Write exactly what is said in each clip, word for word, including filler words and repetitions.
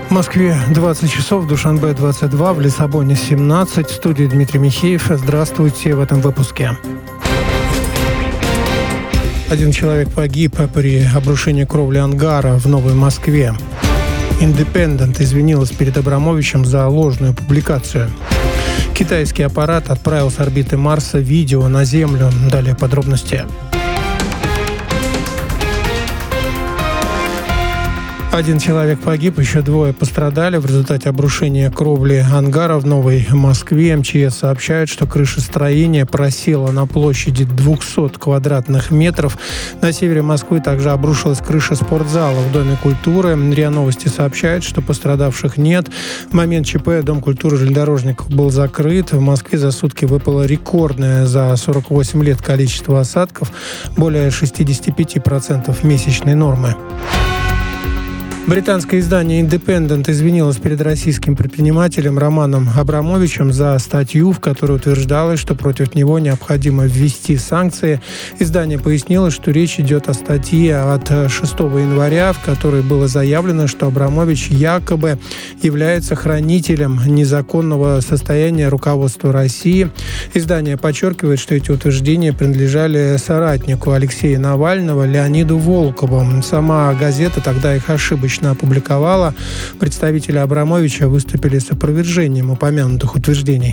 В Москве двадцать часов, в Душанбе двадцать два, в Лиссабоне семнадцать. В студии Дмитрий Михеев. Здравствуйте в этом выпуске. Один человек погиб при обрушении кровли ангара в Новой Москве. Индепендент извинилась перед Абрамовичем за ложную публикацию. Китайский аппарат отправил с орбиты Марса видео на Землю. Далее подробности. Один человек погиб, еще двое пострадали в результате обрушения кровли ангара в Новой Москве. эм че эс сообщает, что крыша строения просела на площади двести квадратных метров. На севере Москвы также обрушилась крыша спортзала в Доме культуры. РИА Новости сообщает, что пострадавших нет. В момент ЧП Дом культуры железнодорожников был закрыт. В Москве за сутки выпало рекордное за сорок восемь лет количество осадков, более шестьдесят пять процентов месячной нормы. Британское издание «Индепендент» извинилось перед российским предпринимателем Романом Абрамовичем за статью, в которой утверждалось, что против него необходимо ввести санкции. Издание пояснило, что речь идет о статье от шестого января, в которой было заявлено, что Абрамович якобы является хранителем незаконного состояния руководства России. Издание подчеркивает, что эти утверждения принадлежали соратнику Алексея Навального Леониду Волкову. Сама газета тогда их ошибочно опубликовала. Представители Абрамовича выступили с опровержением упомянутых утверждений.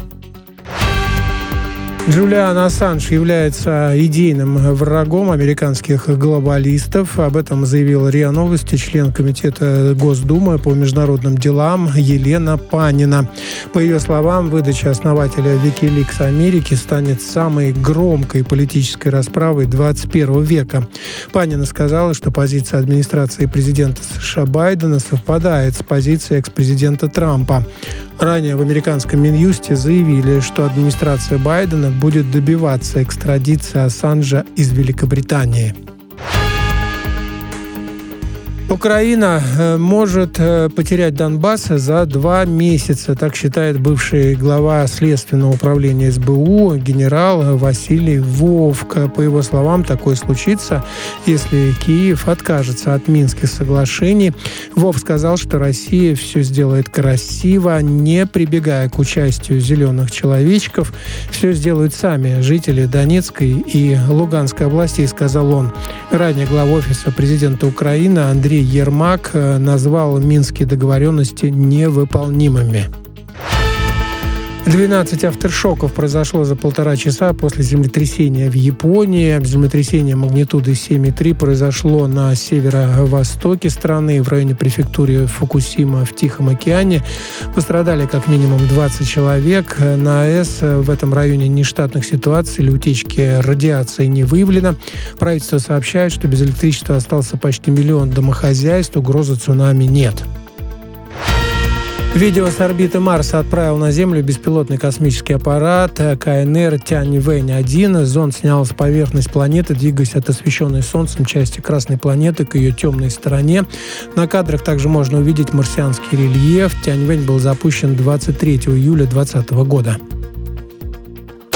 Джулиан Ассанж является идейным врагом американских глобалистов. Об этом заявила РИА Новости член Комитета Госдумы по международным делам Елена Панина. По ее словам, выдача основателя Wikileaks Америки станет самой громкой политической расправой двадцать первого века. Панина сказала, что позиция администрации президента США Байдена совпадает с позицией экс-президента Трампа. Ранее в американском Минюсте заявили, что администрация Байдена будет добиваться экстрадиции Ассанжа из Великобритании. Украина может потерять Донбасс за два месяца, так считает бывший глава Следственного управления эс бэ у генерал Василий Вовк. По его словам, такое случится, если Киев откажется от Минских соглашений. Вовк сказал, что Россия все сделает красиво, не прибегая к участию зеленых человечков. Все сделают сами жители Донецкой и Луганской областей, сказал он. Ранее глава офиса президента Украины Андрей Ермак назвал минские договоренности невыполнимыми. двенадцать авторшоков произошло за полтора часа после землетрясения в Японии. Землетрясение магнитудой семь и три произошло на северо-востоке страны, в районе префектуры Фукусима в Тихом океане. Пострадали как минимум двадцать человек. На АЭС в этом районе нештатных ситуаций или утечки радиации не выявлено. Правительство сообщает, что без электричества остался почти миллион домохозяйств, угрозы цунами нет. Видео с орбиты Марса отправил на Землю беспилотный космический аппарат ка эн эр Тяньвэнь один. Зонд снял с поверхности планеты, двигаясь от освещенной Солнцем части Красной планеты к ее темной стороне. На кадрах также можно увидеть марсианский рельеф. Тяньвэнь был запущен двадцать третьего июля двадцатого года.